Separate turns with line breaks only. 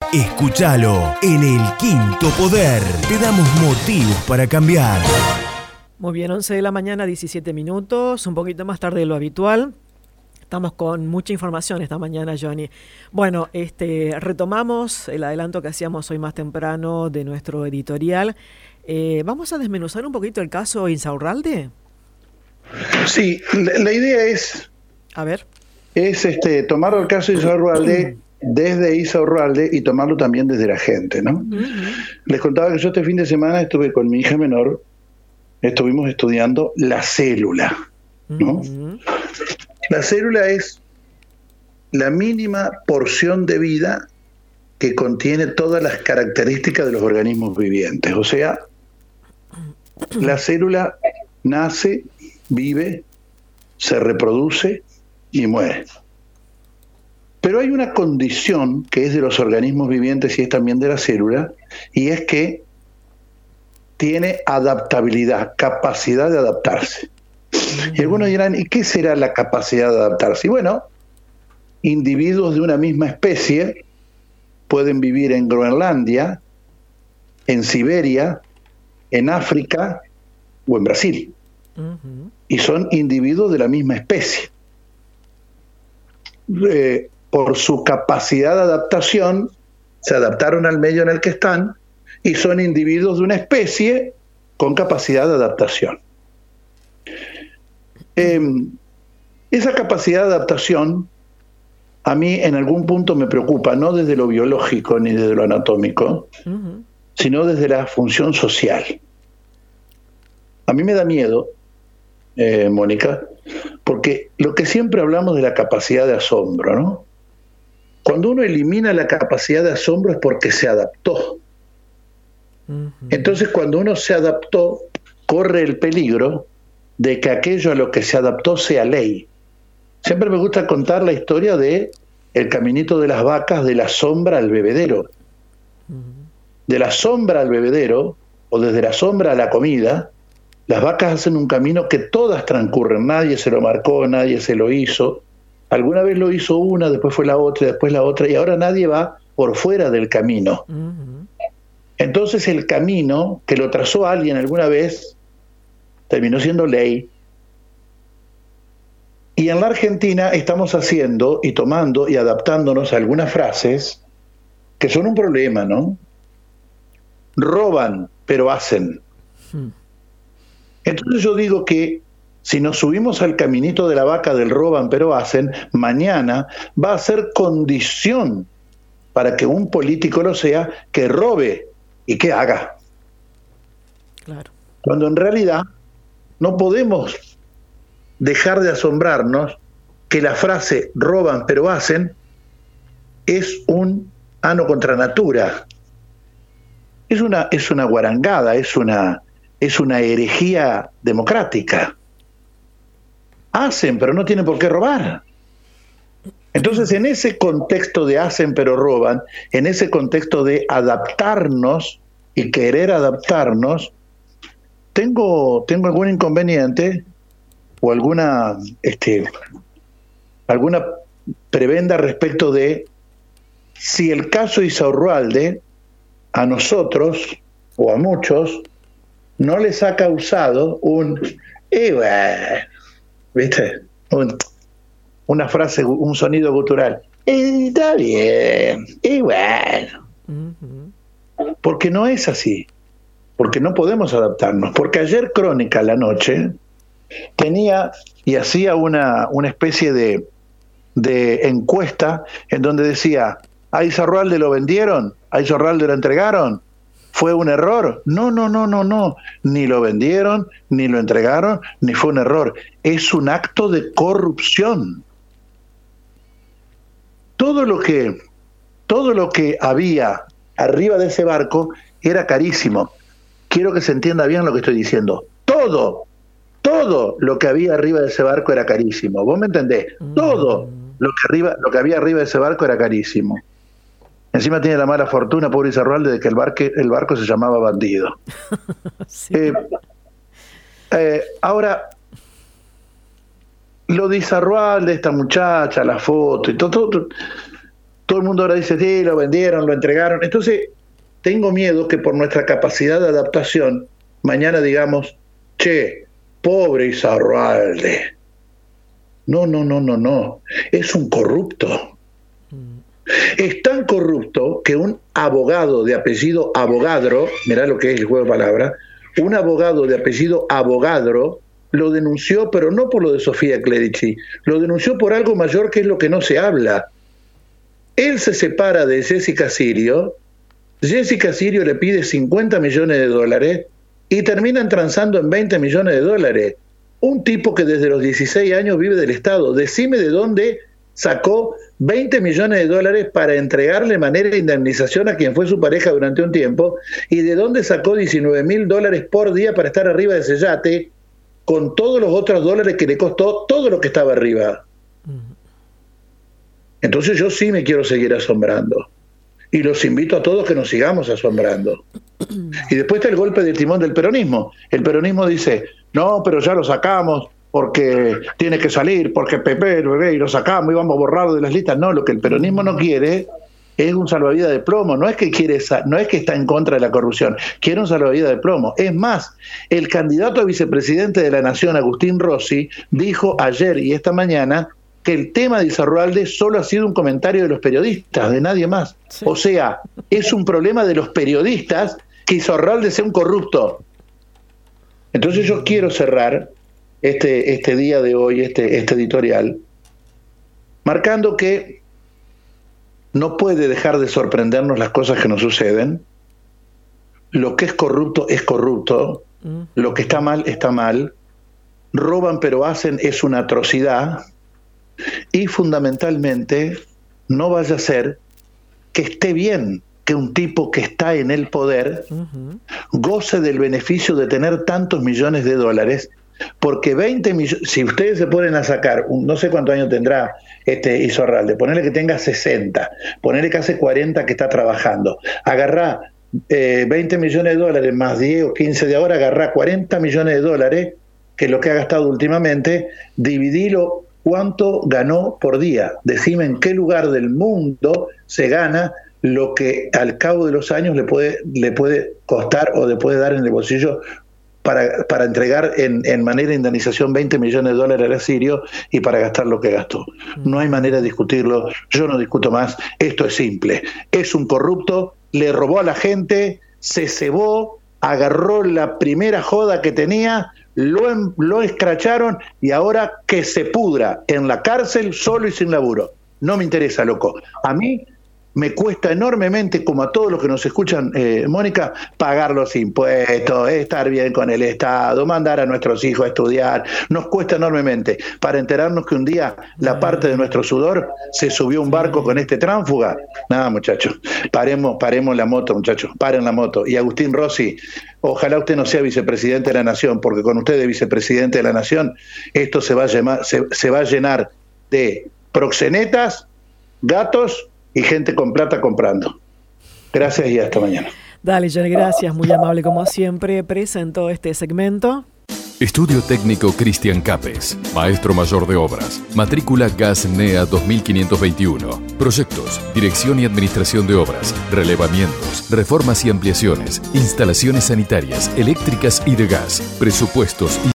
Escúchalo en El Quinto Poder. Te damos motivos para cambiar.
Muy bien, 11 de la mañana, 17 minutos, un poquito más tarde de lo habitual. Estamos con mucha información esta mañana, Johnny. Bueno, retomamos el adelanto que hacíamos hoy más temprano de nuestro editorial. ¿Vamos a desmenuzar un poquito el caso Insaurralde?
Sí, la idea es...
A ver.
Es tomar el caso de Insaurralde desde Insaurralde y tomarlo también desde la gente, ¿no? Les contaba que yo este fin de semana estuve con mi hija menor, estuvimos estudiando la célula, ¿no? La célula es la mínima porción de vida que contiene todas las características de los organismos vivientes. O sea, la célula nace, vive, se reproduce y muere. Pero hay una condición que es de los organismos vivientes y es también de la célula, y es que tiene adaptabilidad, capacidad de adaptarse. Y algunos dirán, ¿y qué será la capacidad de adaptarse? Y bueno, individuos de una misma especie pueden vivir en Groenlandia, en Siberia, en África o en Brasil. Y son individuos de la misma especie. Por su capacidad de adaptación, se adaptaron al medio en el que están y son individuos de una especie con capacidad de adaptación. Esa capacidad de adaptación a mí en algún punto me preocupa, no desde lo biológico ni desde lo anatómico, sino desde la función social. A mí me da miedo, Mónica, porque lo que siempre hablamos de la capacidad de asombro, ¿no? Cuando uno elimina la capacidad de asombro es porque se adaptó. Entonces, cuando uno se adaptó, corre el peligro de que aquello a lo que se adaptó sea ley. Siempre me gusta contar la historia de el caminito de las vacas de la sombra al bebedero. De la sombra al bebedero, o desde la sombra a la comida, las vacas hacen un camino que todas transcurren. Nadie se lo marcó, nadie se lo hizo. Alguna vez lo hizo una, después fue la otra, después la otra, y ahora nadie va por fuera del camino. Entonces el camino que lo trazó alguien alguna vez terminó siendo ley. Y en la Argentina estamos haciendo y tomando y adaptándonos a algunas frases que son un problema, ¿no? Roban, pero hacen. Entonces yo digo que si nos subimos al caminito de la vaca del roban pero hacen, mañana va a ser condición para que un político lo sea, que robe y que haga.
Claro.
Cuando en realidad no podemos dejar de asombrarnos que la frase roban pero hacen es un ano contra natura. Es una guarangada, es una herejía democrática. Hacen, pero no tienen por qué robar. Entonces, en ese contexto de hacen, pero roban, en ese contexto de adaptarnos y querer adaptarnos, tengo algún inconveniente o alguna prebenda respecto de si el caso Insaurralde a nosotros o a muchos no les ha causado ¿viste? Una frase, un sonido gutural. Está bien, y bueno. Porque no es así. Porque no podemos adaptarnos. Porque ayer Crónica a la noche tenía y hacía una especie de encuesta en donde decía, ¿a Insaurralde lo vendieron? ¿A Insaurralde lo entregaron? ¿Fue un error? No. Ni lo vendieron, ni lo entregaron, ni fue un error. Es un acto de corrupción. Todo lo que había arriba de ese barco era carísimo. Quiero que se entienda bien lo que estoy diciendo. Todo lo que había arriba de ese barco era carísimo. ¿Vos me entendés? Todo lo que había arriba de ese barco era carísimo. Encima tiene la mala fortuna, pobre Insaurralde, de que el barco se llamaba Bandido. Sí. Ahora, lo de Insaurralde, esta muchacha, la foto y todo todo el mundo ahora dice, sí, lo vendieron, lo entregaron. Entonces, tengo miedo que por nuestra capacidad de adaptación, mañana digamos, che, pobre Izarralde. No. Es un corrupto. Es tan corrupto que un abogado de apellido Avogadro, mirá lo que es el juego de palabras, un abogado de apellido Avogadro lo denunció, pero no por lo de Sofía Clerici, lo denunció por algo mayor que es lo que no se habla. Él se separa de Jessica Sirio le pide $50 millones y terminan transando en $20 millones. Un tipo que desde los 16 años vive del Estado. Decime de dónde sacó $20 millones para entregarle manera de indemnización a quien fue su pareja durante un tiempo, y de dónde sacó $19.000 por día para estar arriba de ese yate, con todos los otros dólares que le costó todo lo que estaba arriba. Entonces yo sí me quiero seguir asombrando. Y los invito a todos que nos sigamos asombrando. Y después está el golpe de timón del peronismo. El peronismo dice, no, pero ya lo sacamos porque tiene que salir, porque Pepe, y lo sacamos y vamos a borrarlo de las listas. No, lo que el peronismo no quiere es un salvavidas de plomo. No es que está en contra de la corrupción, quiere un salvavidas de plomo. Es más, el candidato a vicepresidente de la Nación, Agustín Rossi, dijo ayer y esta mañana que el tema de Izarralde solo ha sido un comentario de los periodistas, de nadie más. Sí. O sea, es un problema de los periodistas que Izarralde sea un corrupto. Entonces yo quiero cerrar este día de hoy, este editorial, marcando que no puede dejar de sorprendernos las cosas que nos suceden. Lo que es corrupto, lo que está mal, roban pero hacen es una atrocidad. Y fundamentalmente, no vaya a ser que esté bien que un tipo que está en el poder goce del beneficio de tener tantos millones de dólares, porque 20 millones, si ustedes se ponen a sacar, no sé cuántos años tendrá Izarralde, ponerle que tenga 60, ponerle que hace 40 que está trabajando, agarrá 20 millones de dólares más 10 o 15 de ahora, agarrá 40 millones de dólares, que es lo que ha gastado últimamente, dividilo. ¿Cuánto ganó por día? Decime en qué lugar del mundo se gana lo que al cabo de los años le puede costar o le puede dar en el bolsillo para entregar en manera de indemnización 20 millones de dólares a Sirio y para gastar lo que gastó. No hay manera de discutirlo, yo no discuto más, esto es simple. Es un corrupto, le robó a la gente, se cebó, agarró la primera joda que tenía, lo escracharon y ahora que se pudra en la cárcel solo y sin laburo. No me interesa, loco. A mí me cuesta enormemente, como a todos los que nos escuchan, Mónica, pagar los impuestos, estar bien con el Estado, mandar a nuestros hijos a estudiar. Nos cuesta enormemente para enterarnos que un día la parte de nuestro sudor se subió a un barco con este tránsfuga. Nada, muchachos, paremos la moto, muchachos, paren la moto. Y Agustín Rossi, ojalá usted no sea vicepresidente de la Nación, porque con usted de vicepresidente de la Nación, esto se va a llenar de proxenetas, gatos y gente con plata comprando. Gracias y hasta mañana.
Dale, Johnny, gracias, muy amable como siempre. Presentó este segmento.
Estudio Técnico Cristian Capes, Maestro Mayor de Obras, matrícula GAS-NEA 2521. Proyectos, dirección y administración de obras, relevamientos, reformas y ampliaciones, instalaciones sanitarias, eléctricas y de gas, presupuestos y